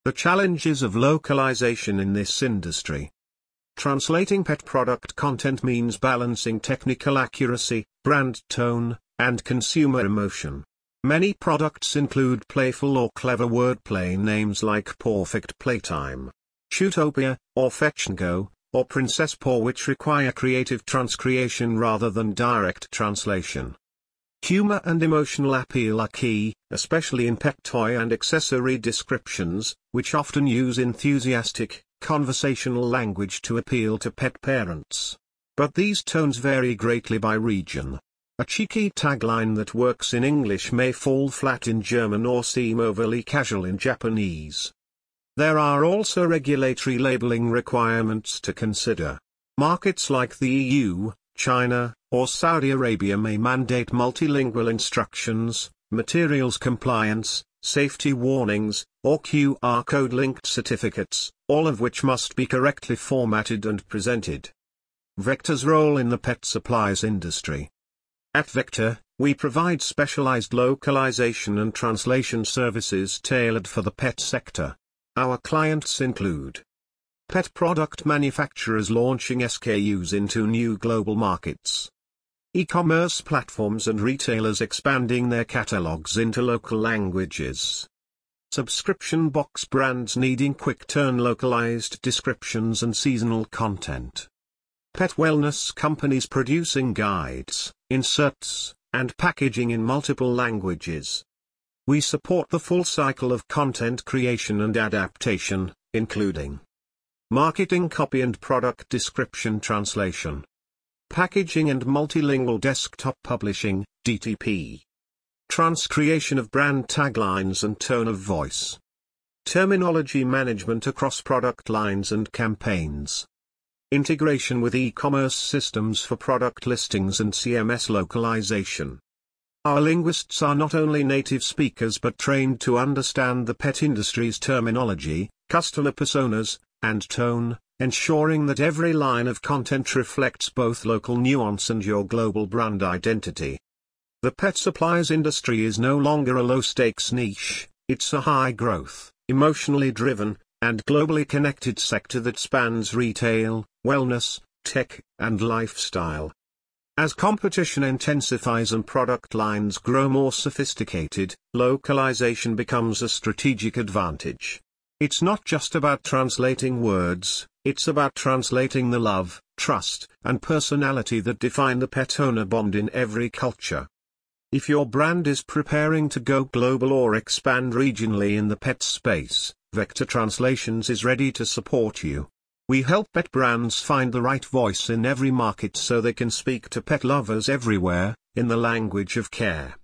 The challenges of localization in this industry. Translating pet product content means balancing technical accuracy, brand tone, and consumer emotion. Many products include playful or clever wordplay names like Perfect Playtime, Chewtopia, or Fetch and Go, or Princess Paw, which require creative transcreation rather than direct translation. Humor and emotional appeal are key, especially in pet toy and accessory descriptions, which often use enthusiastic, conversational language to appeal to pet parents. But these tones vary greatly by region. A cheeky tagline that works in English may fall flat in German or seem overly casual in Japanese. There are also regulatory labeling requirements to consider. Markets like the EU, China, or Saudi Arabia may mandate multilingual instructions, materials compliance, safety warnings, or QR code-linked certificates, all of which must be correctly formatted and presented. Vector's role in the pet supplies industry. At Vector, we provide specialized localization and translation services tailored for the pet sector. Our clients include pet product manufacturers launching SKUs into new global markets, e-commerce platforms and retailers expanding their catalogs into local languages, subscription box brands needing quick-turn localized descriptions and seasonal content, pet wellness companies producing guides, inserts, and packaging in multiple languages. We support the full cycle of content creation and adaptation, including marketing copy and product description translation, packaging and multilingual desktop publishing, DTP, transcreation of brand taglines and tone of voice, terminology management across product lines and campaigns, integration with e-commerce systems for product listings and CMS localization. Our linguists are not only native speakers but trained to understand the pet industry's terminology, customer personas, and tone, ensuring that every line of content reflects both local nuance and your global brand identity. The pet supplies industry is no longer a low-stakes niche, it's a high-growth, emotionally driven, and globally connected sector that spans retail, wellness, tech, and lifestyle. As competition intensifies and product lines grow more sophisticated, localization becomes a strategic advantage. It's not just about translating words, it's about translating the love, trust, and personality that define the pet owner bond in every culture. If your brand is preparing to go global or expand regionally in the pet space, Vector Translations is ready to support you. We help pet brands find the right voice in every market so they can speak to pet lovers everywhere, in the language of care.